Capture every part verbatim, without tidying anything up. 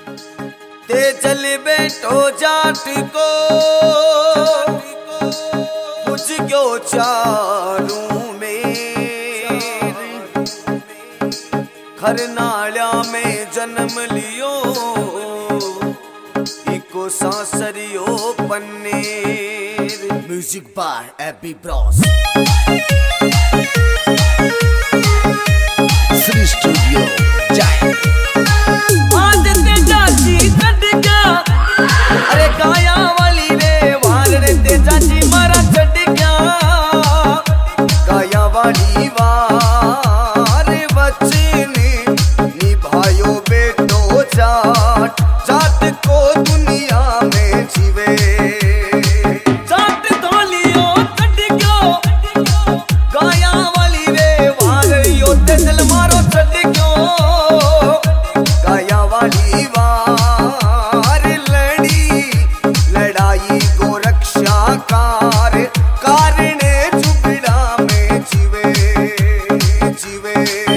ते चल बैठो जाट को कुछ क्यों चारूं में खरनाड़ा में जन्म लियो इको सांसरियो पन्नेर। Music by AB bros Shri studio जाए। आज ते चाची कट गया अरे काया वाली रे वार रे ते चाची मारा कट गया काया वाली वार बच्चे निभायो बेटो जाट जाट को दुनिया में जीवे जाट धोलियो कट गयो काया वाली रे वार यो ते दिल मारो छड़ गयो काया वाली वार लड़ी लड़ाई को रक्षा कार कारणे झुगड़ा में जीवे जीवे।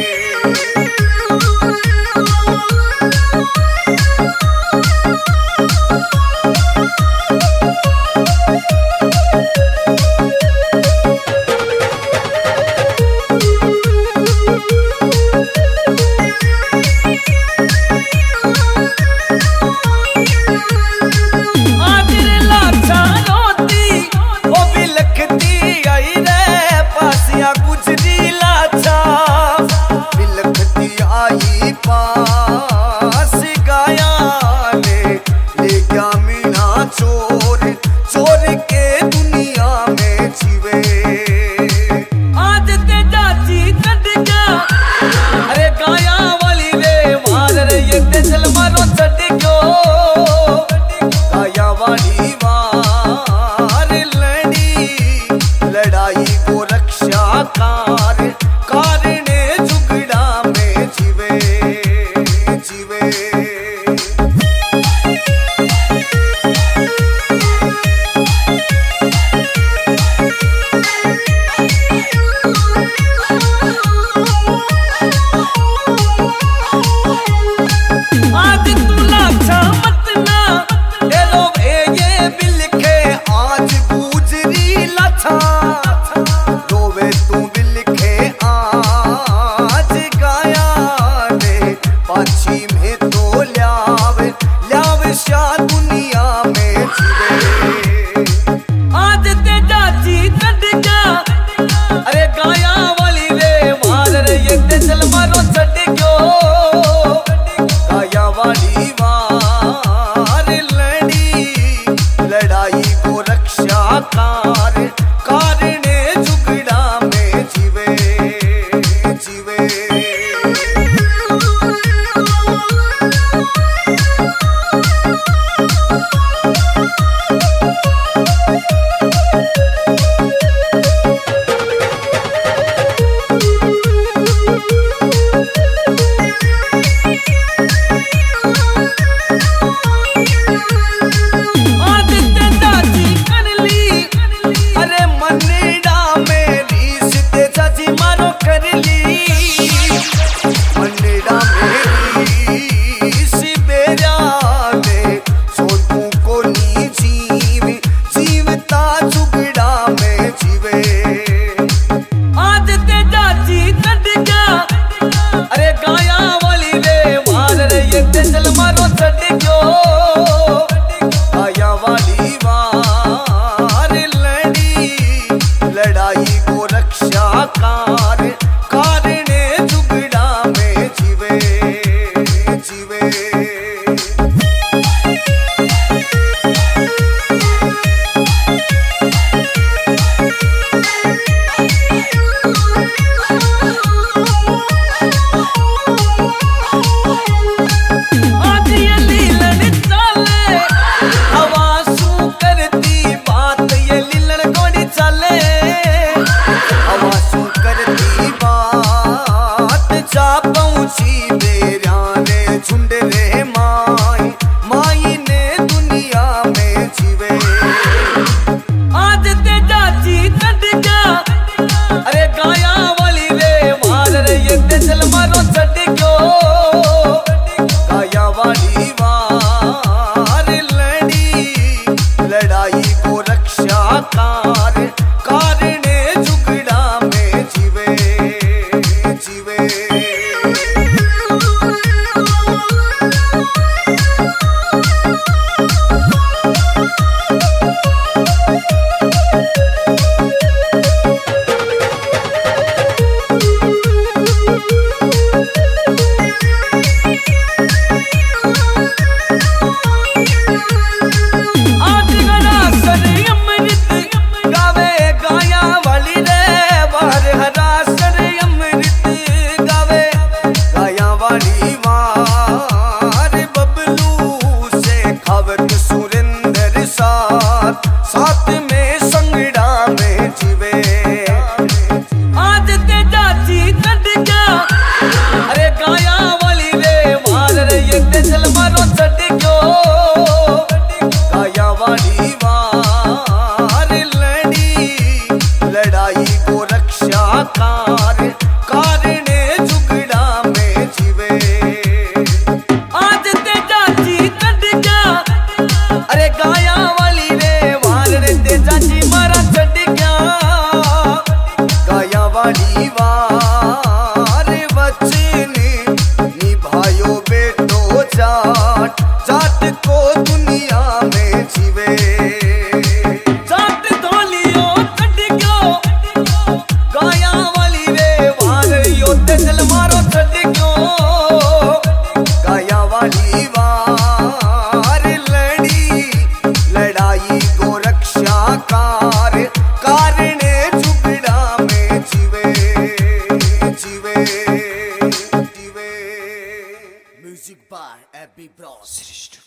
पास गाया ले ले क्या मीना चोर चोर के दुनिया में जीवे। आज ते चाची कट गया अरे गाया वाली रे मार रे ये ते चल मारो छड़ गयो गाया वाली वार लड़ी लड़ाई को रक्षा कार कारणे झुगड़ा में जीवे जीवे। आज तू लाचा मत ना तेरो ये बिल के आज गुजरी लाचा रोवे तू बिल के आज गाया ने पाछी में तो ल्याव ल्याव शाह दुनिया में जीवे। आज ते चाची कट गया अरे गाया वाली रे मार रे ये ते चल मारो छड़ गयो गाया वाली वार लड़ी लड़ाई को रक्षा कार कारणे झुगड़ा में जीवे जीवे। आज ये लीलन पहली बार लड़ी लड़ाई को रक्षाकार कारणे झुगड़ा में जीवे जीवे जीवे। Music by AB Bros.